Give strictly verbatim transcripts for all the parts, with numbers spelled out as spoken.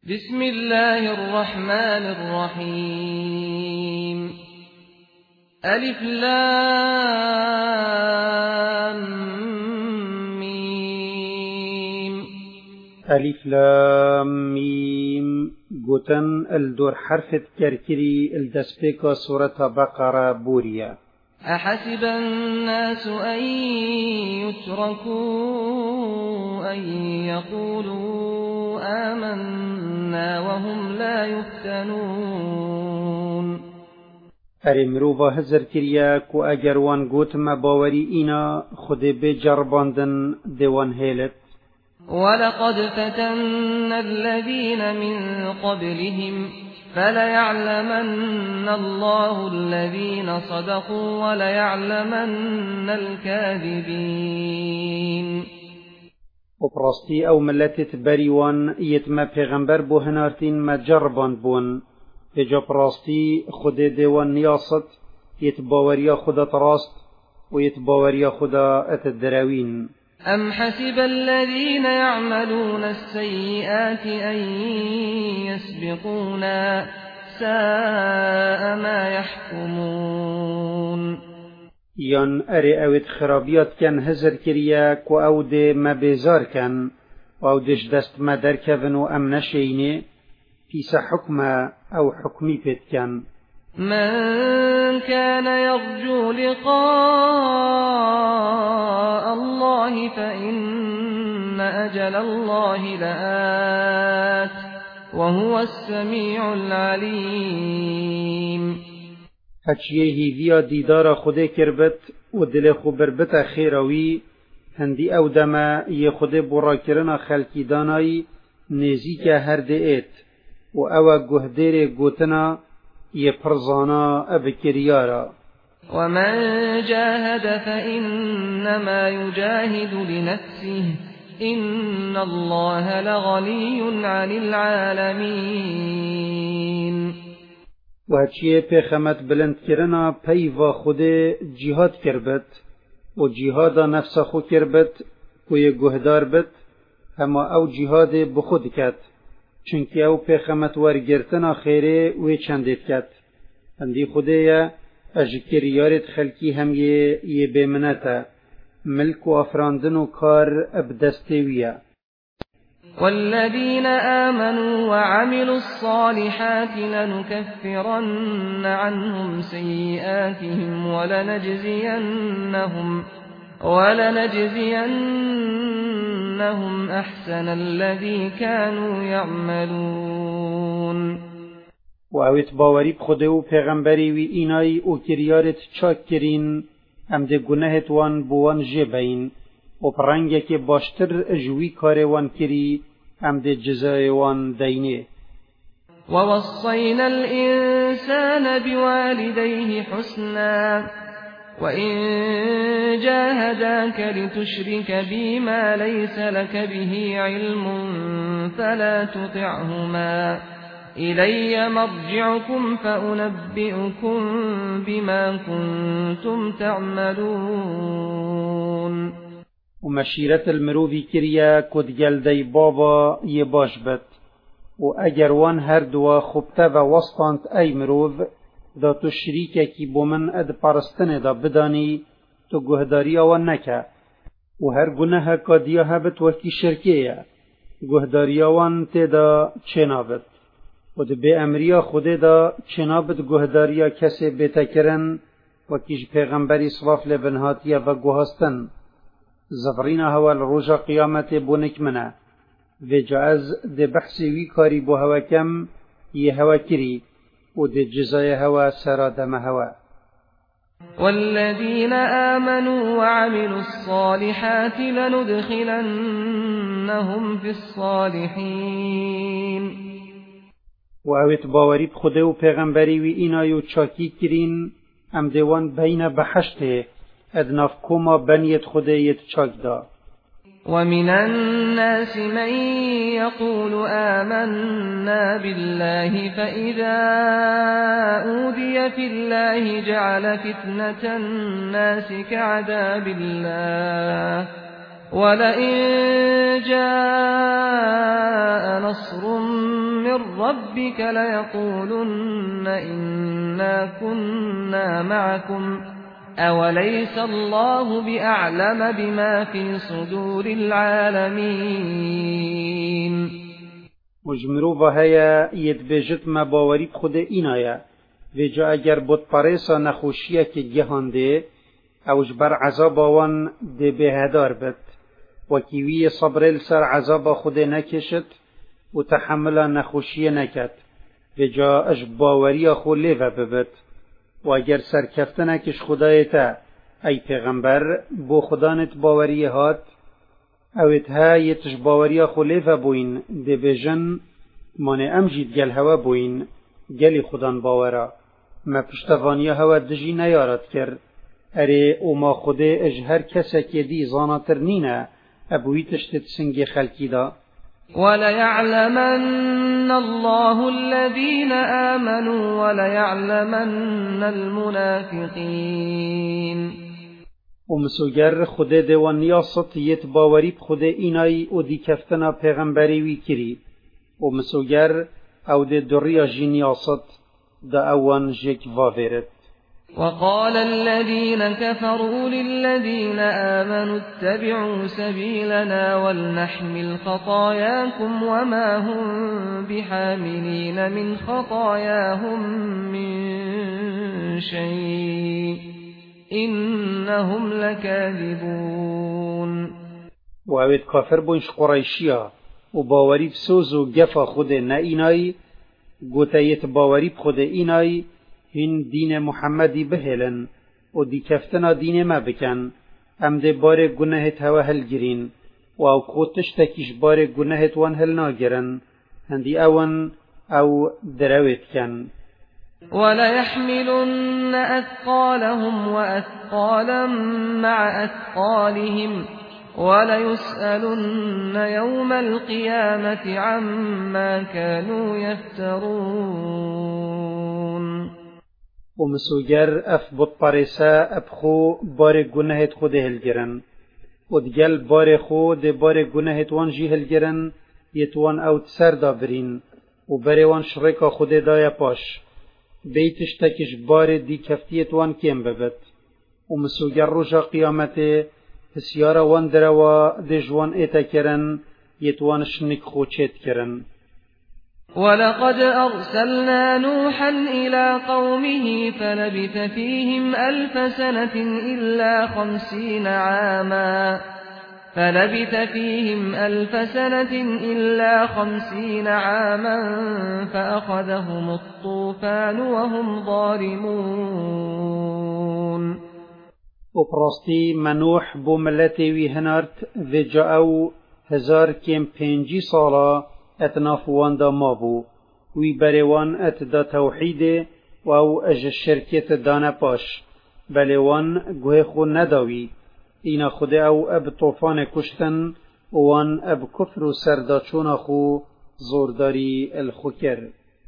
بسم الله الرحمن الرحيم ألف لام ميم ألف لام ميم قوتن الدور حرف كركري الدسبيكا سورة بقرة بوريا. أحسب الناس أن يتركوا أن يقولوا آمنا وهم لا يفتنون. أرمروفا هزر كريا كو أجروان قوت ما باوري إنا خد بجرباندن ديوان هيلت. ولقد فتنا الذين من قبلهم فليعلمن الله الذين صدقوا وليعلمن الكاذبين. وبرستي أو ملتت بريوان يتما پیغمبر بو هنارتين ما جربان بون بجا برستي خود ديوان نياست يتباوريا خدا تراست ويتباوريا خدا أتدراوين. أم حسب الذين يعملون السيئات أن يسبقونا ساء ما يحكمون. يان أري أويت خرابيات كان هزر كريا كو أو دي ما بيزار كان أو ديش دست ما دركفن و أم نشيني فيسا حكمة أو حكمي بيت كان. من كان يرجو لقاء الله فإن أجل الله لآت وهو السميع العليم. هچيه هيفيا ديدار خده كربت و دل خو بربت خيروي هندي او دما يخده براكرنا خلقي داناي نزيك هر دئت و او گهدير گوتنا يپرزانا ابكريارا. ومن جاهد فإنما يجاهد لنفسه إن الله لغني عن العالمين. و هچیه پیخمت بلند کرنا پیوا خود جهاد کربت و جهاد نفس خو کربت و یه گهدار بت اما او جهاد بخود کت چونکه او پیخمت ورگرتنا خیره و چندید کت اندی خوده یا اجکریارت خلکی هم یه یه بمنتا ملک و افراندن و کار ابدستویه. والذين آمنوا وعملوا الصالحات لنكفرن عنهم سيئاتهم ولنجزينهم ولنجزينهم أحسن الذي كانوا يعملون. و اویت باوری بخوده و پیغمبری وی اینای او کریارت چاک کرین ام ده گناهت وان بوان جبین و پرنگه که باشتر اجوی کار وان کری ام ده جزای وان دینه. ووصينا الإنسان بوالديه حسنا وإن جاهداك لتشرك بي ما ليس لك به علم فلا تطعهما إلي مرجعكم فأنبئكم بما كنتم تعملون. ومشيرة المروفي كريا كد جلدي بابا يباش بت و اگر وان هر دوا خبتا و وسطانت اي مروف دا تو شريكا كي بومن اد پرستن دا بداني تو گهداريا و نكا و هر گناه كاديا هبت وكي شركيا گهداريا وان تدا چنابت و ده به امریا خود دا چنابت گهداریا کسی بتکرن و کیش پیغمبری صلاف لبنهاتیا و گوهستن زفرین هوا الروژا قیامت بونک منه و جاز ده بحثی وی کاری بو هوا کم یه هوا کری و ده جزای هوا سرادم هوا. والذين آمنوا وعملوا الصالحات لندخلنهم في الصالحين. و اویت باوری بخوده و پیغمبری وی اینایو چاکی کرین ام دیوان بین بحشته ادناف کما بنیت خوده یت چاک دا. ومن الناس من يقول آمنا بالله فإذا أوذي في الله جعل فتنة الناس كعذاب الله ولئن جاء نصر من ربك ليقولن إنا كنا معكم أوليس الله بأعلم بما في صدور العالمين. مجمروبا هيا يدبجت ما باوري بخود إنايا وجا اگر بود پریسا نخوشیه که گهانده اوج بر عذاب وان ده بهدار بد و کیوی صبر سر عذاب خود نکشت و تحمل نخوشیه نکد وجا اج باوری خو لیو ببد و اگر سرکفته نکش خدایتا ای پیغمبر بو خدانت باوری هات اوید ها یتش باوری خو لیو بوین ده بجن من امجید گل هوا بوین گلی خودان باورا ما پشتوانی هوا دجی نیارد کرد اره او ما خوده اج هر کسا که دی زاناتر نینه ابوی تشتت سنگ خلکی دا. وَلَيَعْلَمَنَّ اللَّهُ الَّذِينَ آمَنُوا وَلَيَعْلَمَنَّ الْمُنَافِقِينَ. ومسوگر خوده دوان نیاست یت باوری بخوده اینای او دی کفتنا پیغمبری وی کری ومسوگر او دی دریا جی نیاست دا اوان جک وافرت. وقال الذين كفروا للذين آمنوا اتبعوا سبيلنا ولنحمل خطاياكم وما هم بحاملين من خطاياهم من شيء إنهم لكاذبون. وعوید کافر بونش قرائشیا و باوری بسوز و گفا خود نا اینای گوتایت باوری بخود اینای هن دین محمدی بهلن و دی کفتنا دین ما بکن ام ده بار گناهت هوا هل گرین و او خودش تکیش بار گناهت وان هل ناگرن هندی اون او درویت کن. وَلَيَحْمِلُنَّ أَثْقَالَهُمْ وَأَثْقَالًا مَعَ أَثْقَالِهِمْ وَلَيُسْأَلُنَّ يَوْمَ الْقِيَامَةِ عَمَّا كَانُوا يَفْتَرُونَ. ومسوگر اف بود پارسا ابخو بار گناهت خود هلگرن و دگل بار خود بار گناهت وان جی هلگرن یتوان اوت سر دابرین و بروان شرکا خود دایا پاش بیتش تکش بار دی کفتیت وان کم ببد ومسوگر روژا قیامت پسیارا وان دروا دجوان ایتا کرن یتوان شنک خوچت کرن. ولقد أرسلنا نوحا إلى قومه فلبث فيهم ألف سنة إلا خمسين عاما فلبث فيهم ألف سنة إلا خمسين عاما فأخذهم الطوفان وهم ظالمون. وبراستی منوح بو ملتی وی هنارت و جاو هزار کم پنجی سالا اتناف واندا مابو وی بریوان ات دا توحید و او اج شرکت دانا پاش بلیوان گوه خو نداوی اینا خود او اب طوفان کشتن وان اب کفر و سرداچون خو زورداری الخکر.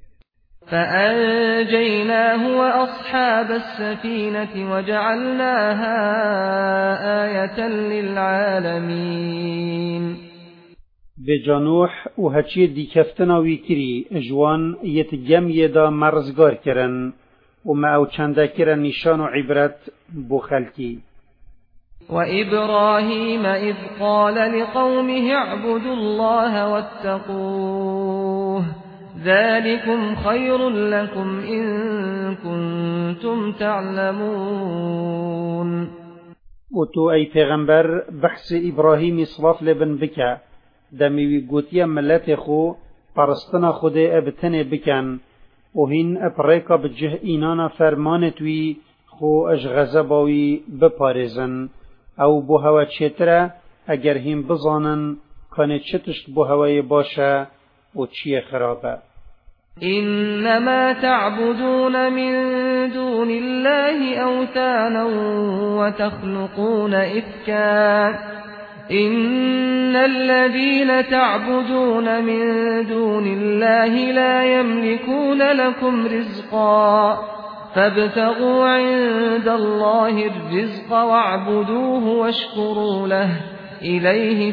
فأنجيناه وأصحاب السفينة وجعلناها آية للعالمين. بجانوح و هچی دی کفتنا وی کری اجوان یتگم یدا مرزگار کرن و ما او چنده کرن نشان و عبرت بو خلکی. وإبراهيم إذ قال لقومه اعبدوا الله واتقوه ذلكم خير لكم إن كنتم تعلمون. و تو ای پیغمبر بحث ابراهیم صلاف لبن بکا دمیوی گوتیا ملت خو پرستنا خود ابتن بکن و هین اپریکا بجه اینانا فرمانتوی خو اج غزباوی بپارزن او بو هوا چتره اگر هم بزانن کانه چتشت بو هوای باشه و چیه خرابه. إنما تعبدون من دون الله أوثانا وتخلقون إفكا إن الذين تعبدون من دون الله لا يملكون لكم رزقا فابتغوا عند الله الرزق واعبدوه واشكروا له إليه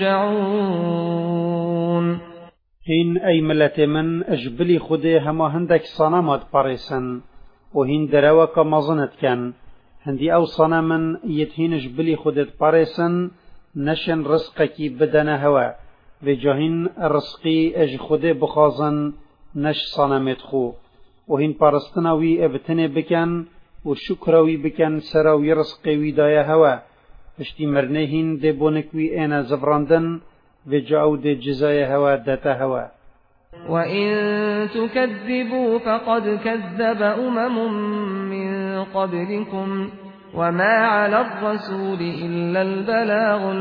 ترجعون. هين أي ملت من أجبلي خده هما هندك صنامات باريسن وهين دروك مظنت كان هندي أو صنامن يتهين أجبلي خده باريسن نشن رزقكي بدن هوا بجاهين رزقي أج خده بخازن نش صنامت خو وهين بارستناوي ابتني بكن وشكروي بكن سراوي رزقي ويدايا هوا اشتي مرنهين دي بونكوي انا زفراندن بجاو دي جزايا هوا داتا هوا. وإن تكذبوا فقد كذب أمم من قبلكم وما على الرسول إلا البلاغ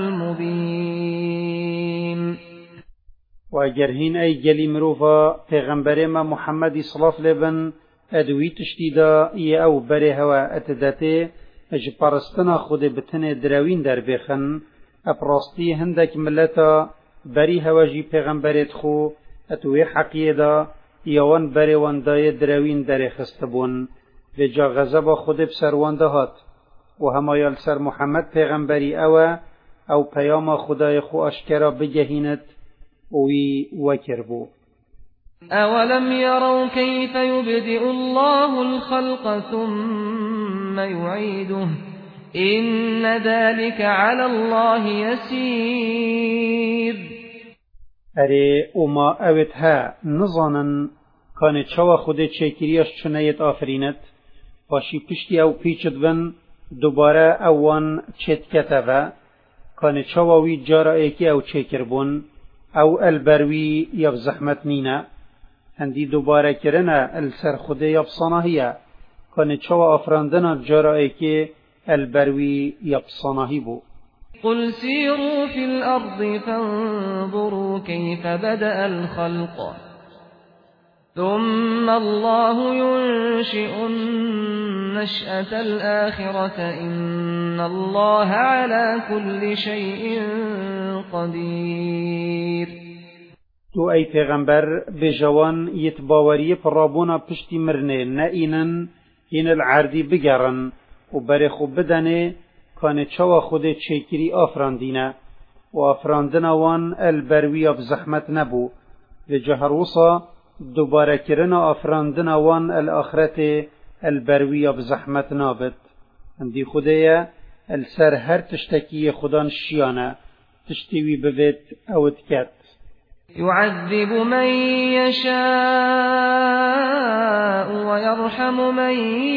المبين. وأجرهين أي جلي مروفا پیغمبر ما محمد صلى الله عليه وسلم أدوي تشتيدا إيه أو بري هوا أتداتي اج پرستنا خود بتنه دروين در بخن اپراستی هندك ملتا بري هوا جي پیغمبرت خو اتوي حقيدا يوان بري وان داي دروين در خستبون و جا غضب خود بسروان دهات و همایال سر محمد پیغمبری او او پیام خدای خو اشکرا بجهینت وی وکربو. أولم يروا كيف يبدئ الله الخلق ثم يعيده إن ذلك على الله يسير. اره اما اوتها نظانا كان چوا خود چكرياش چنيت آفرينت باشي پشتي او پیچد بن دوباره اوان چت كتبه كان چواوي جارا ايكي او چكر بون او البروي يب زحمت نينا هندي دوباره کرنا السر خود يبصنا هي كان چوا افراندنا جارا ايكي البروي يبصنا هي بو. قل سيروا في الأرض فانظروا كيف بدأ الخلق ثم الله ينشئ النشأة الآخرة إن الله على كل شيء قدير. تو أي پیغمبر بجوان يتباوري پرابونا پشتی مرنه نائنن هين العردي بگرن و برخو بدنه كان چوا خود چكري آفراندينه و آفراندنا وان البروي بزحمت نبو و جهروصا دوباره کرنا آفراندنا وان الآخرت البروي بزحمت نابت هندي خدايا السر هر تشتكي خدان شيانا تشتوي ببيت او تكات. يعذب من يشاء ويرحم من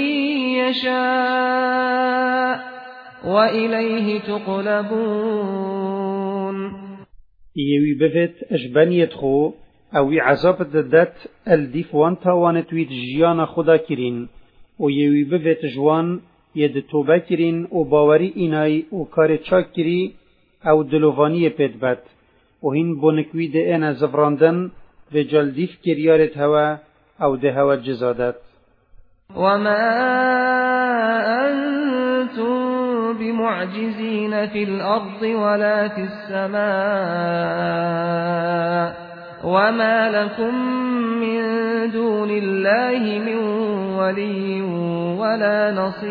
يشاء وإليه تقلبون. يوي بفت أجبانيت خو أو عذاب الددات الديف وانتا وانتويت جيانا خدا كرين ويوي بفت جوان يد توبا كرين وباوري إناي وكار چاك كري أو دلوفاني بيت وهين بونكوي دي انا زفراندن وجال ديف كريارت هوا أو ده هوا الجزادات. وما أنتم بمعجزين في الأرض ولا في السماء وما لكم من دون الله من ولي ولا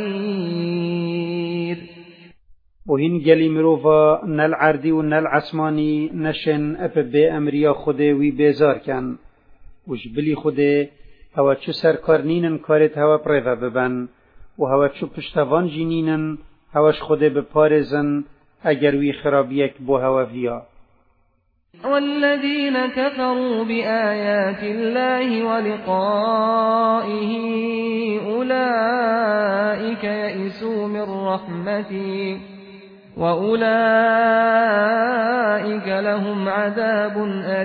نصير. وهين جلي مروفا نال عردي ونال عسماني نشن أب بأمريا خده وي بيزار كان وجبلي خده هوا چو سرکارنینن کارت هوا پریوه ببن و هوا چو پشتوان جینینن هواش خده بپارزن اگر وی خرابیک بو هوا ویا. والذين كفروا بآيات الله ولقائه أولئك يئسوا من رحمتي وأولئك لهم عذاب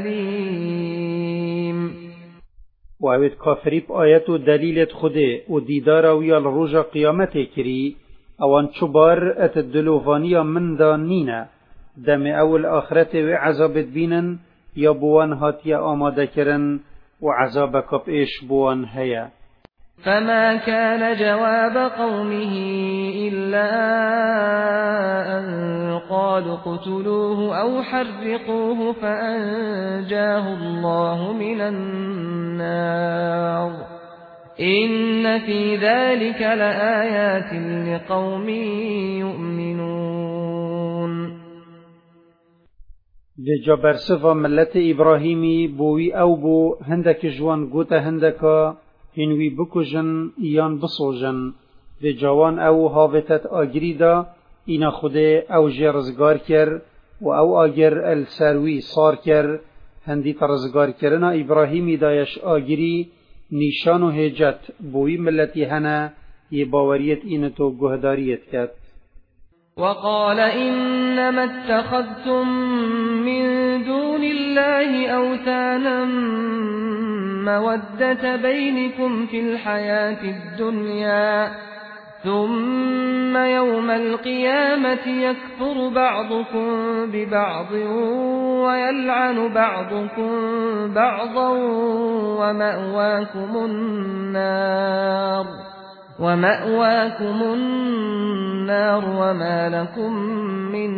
أليم. وعوید کافری با آیت و دلیلت خوده و دیدار ویال روژا قیامت کری اوان چوبار ات دلوفانیا من دا نینه دم اول آخرت و عذابت بینن یا بوان هاتیا آماده کرن و عذاب کب ایش بوان هیا. فما كان جواب قومه إلا أن قالوا اقتلوه أو حرقوه فأنجاه الله من النار إن في ذلك لآيات لقوم يؤمنون. بجا برسفا ملت إبراهيمي بوي أو بو هندك جوان قوتا هندكا هنوي بكجن يان بصوجن بجوان أو هافتت آگريدا إنا خده أو جرزگار كر و أو آگر السروي صار كر هندي ترزگار کرنا إبراهيمي دايش آگري نشانو هجت بوي ملتي هنا يباوريت إنتو قهداريت كات. وقال إنما اتخذتم من دون الله أوثانا مودة بينكم في الحياة الدنيا ثم يوم القيامة يكفر بعضكم ببعض ويلعن بعضكم بعضا ومأواكم النار ومأواكم النار وما لكم من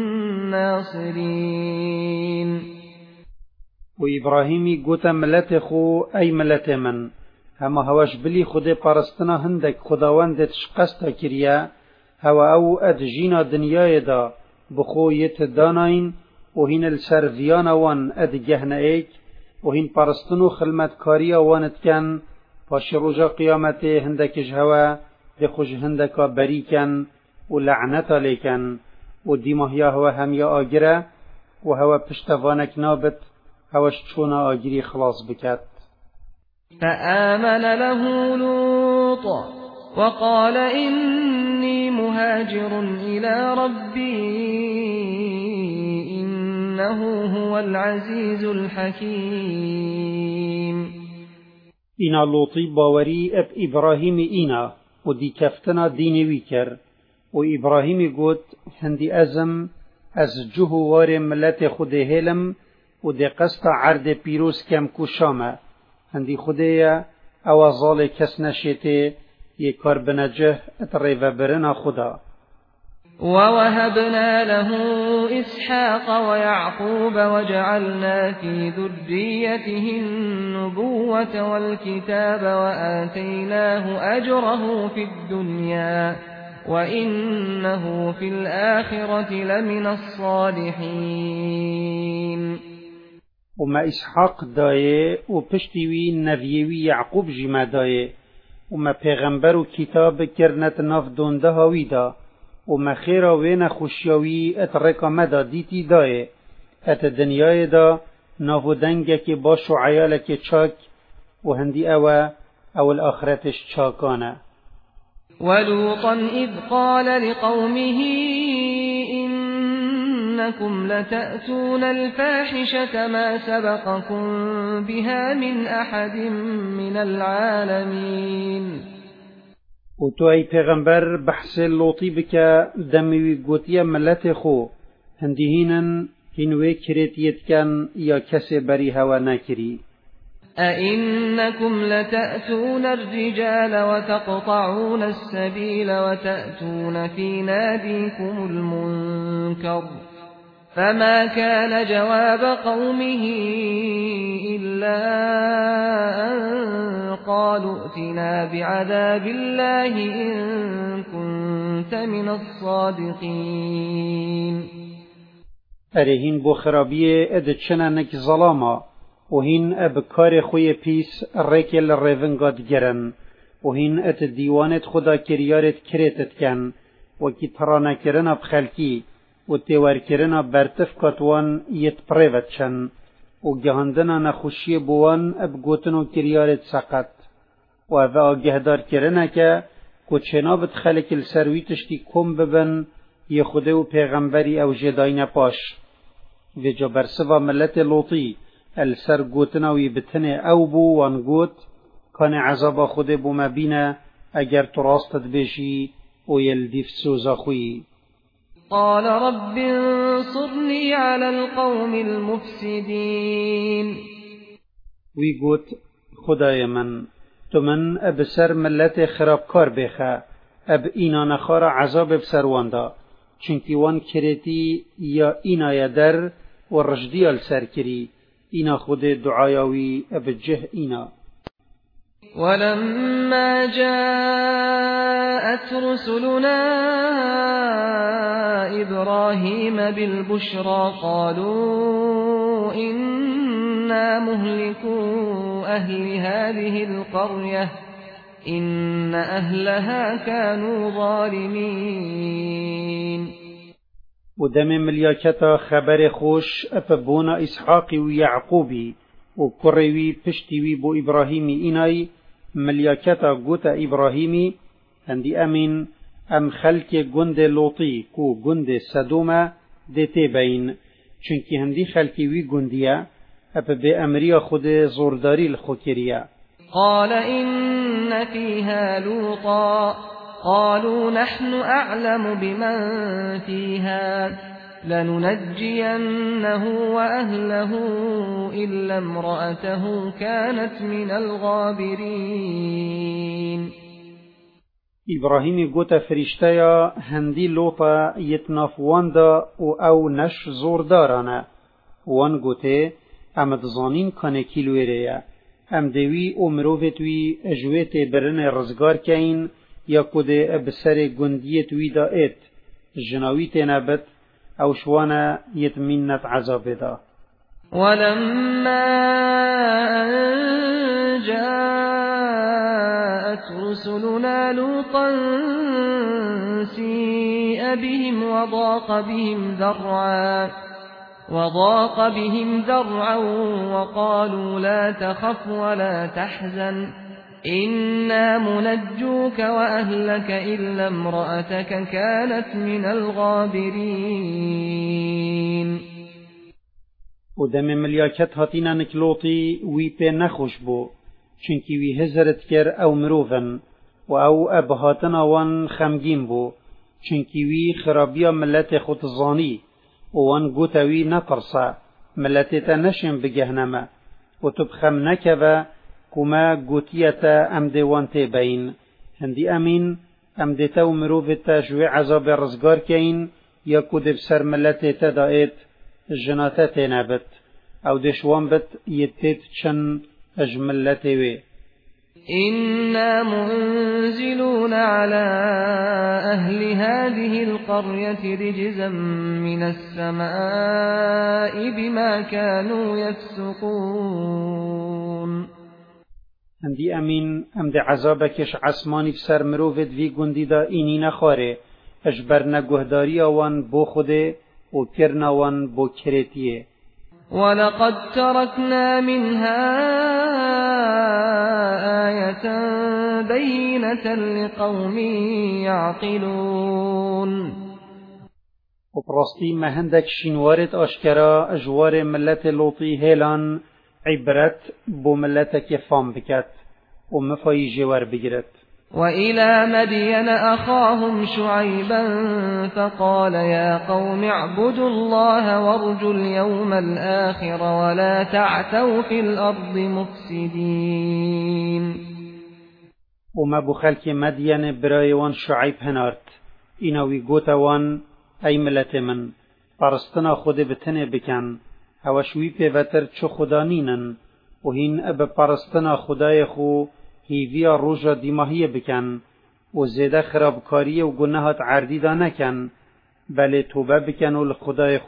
ناصرين. وإبراهيمي قوتا ملت خو أي ملت من هما هواش بلي خود پرستنا هندك خداوند تشقستا كريا هوا او ادجينا دنياي دا بخو يتداناين وهين السرفيانا وان ادجهنا ايك وهين پرستنو خلمت كاريا وانت كان باش رجا قيامته هندك جهوا دخوش هندك بريكا ولعنتا ليكن وديمهيا هوا هميا آجرا وهوا پشتوانك نابت هواش چونا آجري خلاص بكات. فآمن له لوط وقال إني مهاجر إلى ربي إنه هو العزيز الحكيم. إنا لوطي باوري اب إبراهيم إنا ودي كفتنا ديني ويكر وإبراهيم قوت هندي أزم از جهوار ملت خود هلم ودي قصد عرد بيروس كم كشامه هندي خدايا او ظال کس نشيته يكار بنجه اتريف برنا خدا. ووهبنا له إسحاق ويعقوب وجعلنا في ذريته النبوة والكتاب وآتيناه أجره في الدنيا وإنه في الآخرة لمن الصالحين. وما إسحاق دايه وپشتیوی نویوی یعقوب جما دايه وما پیغمبر و کتاب کرنت ناف دونده هاوی دا وما خیرا وین خوشیاوی اترکا مدا دیتی دايه ات دنیای دا ناف دنگه که باش و عیالک چاک و هندی اوه او الآخرتش چاکانه. ولوطا إذ قال لقومه إنكم لتأتون الفاحشة ما سبقكم بها من أحد من العالمين. وتو أي پیغمبر بحث اللوطي بك دموي قوتيا ملت خو هندهينا هنوي كريتيت كان يا كسي بري هوا ناكري. أئنكم لتأتون الرجال وتقطعون السبيل وتأتون في ناديكم المنكر فما كان جواب قومه إلا أن قالوا ائتنا بعذاب الله إن كنت من الصادقين. أرهين بو خرابية ادتشنا نك ظلاما وهين ابكار خوي بيس ريكل ريفنغات جرن وهين ات ديوانت خدا كريارت كريتت كان وكي ترانا كرنا بخلكي وتوار كرنا برتف كاتوان يتبريفتشن وجهاندنا نخوشي بوان ابقوتنو كريارت سقط وذا جهدار كرنا كا كوچنا بتخلك السروي تشتي كم ببن يخده پیغمبري او جداين باش وجا برسوا ملت لوطي السر قوتنا ويبتنه او بو وانقوت كان عذاب خده بو مبينه اگر تراستت بشي ويلدف سوزا خوي. قال رب انصرني على القوم المفسدين. ويقوت خدايا من تمن ابسر ملت خرابكار بخا اب اینا نخار عذاب بسر واندا چنکی وان کرتی یا اینا یدر و رجدی السر کری اینا خود دعایاوی اب جه اینا. ولما جاءت رسلنا إبراهيم بالبشرى قالوا إنا مهلكو أهل هذه القرية إن أهلها كانوا ظالمين. ودم ملياكتا خبر خوش أفبونا إسحاق ويعقوبي وكروي پشتیوی بو إبراهيمي إناي ملياكتا قوتا إبراهيمي هندي أمين أم خلق گند لوطي كو گند سدوما ديتي بين چونكي هندي خلقوي گنديا أب بأمريا خود زورداري الخوكريا. قال إن فيها لوطا قالوا نحن أعلم بمن فيها لننجينه وأهله إلا امرأته كانت من الغابرين. إبراهيم قوتا فرشتايا هندي لوطا يتناف واندا و أو نش زوردارانا وان قوتي أمد زانين كان كيلويريا أم دوي أمروفتوي أجويت برن رزگار كين يا كده بسر گنديت وي دائت جناوي تنابت أو شوانا يتمنت عذاب دا. ولما أن جاءت رسلنا لوطا سيء بهم وضاق بهم ذرعا وضاق بهم ذرعا وقالوا لا تخف ولا تحزن إنا منجوك وأهلك إلا امرأتك كانت من الغابرين. ودم ملياكت هاتينا نكلوطي وي بي نخوش بو چونكي وي هزرت كر او مروفن و او ابهاتنا وان خمگين بو چونكي وي خرابيا ملت خود زاني وان قوتاوي نترسا ملتتا نشن بجهنما وتبخم نكبا كما قوتيتا ام ديوان تيبين هندي امين ام ديتاو مروفتا جوي عذاب رزگار كين يا كود بسر ملتتا دائت جناتا تنابت او دشوان بت يتت چن اجملتوي. إنا منزلون على أهل هذه القرية رجزا من السماء بما كانوا يفسقون. هندي أمين أمد عذابكش عسماني بسر مروفد في گندي دا إني نخاره اجبرنا گهداري وان بو خوده و كرنا وان بو كريتيه. ولقد تركنا منها آية بينة لقوم يعقلون. وبرستي ما هندك شنوارت أشكرا أجوار ملت لوطي هيلان عبرت بو ملتك يفهم بكت ومفاي جوار بجرت. وإلى مدين أخاهم شعيبا فقال يا قوم اعبدوا الله وارجوا اليوم الآخر ولا تعثوا في الأرض مفسدين. وما بخلك مدين برايوان شعيب هنارت إناوي قوتوان أي ملت من پرستنا خود بتنه بکن هوشوی پیوتر چو خدانینن و هین اب پرستنا خدای خو هیویا روژا دیماهی بکن و زیده خرابکاری و گناهات عردی دا نکن بله توبه بکن و لخدای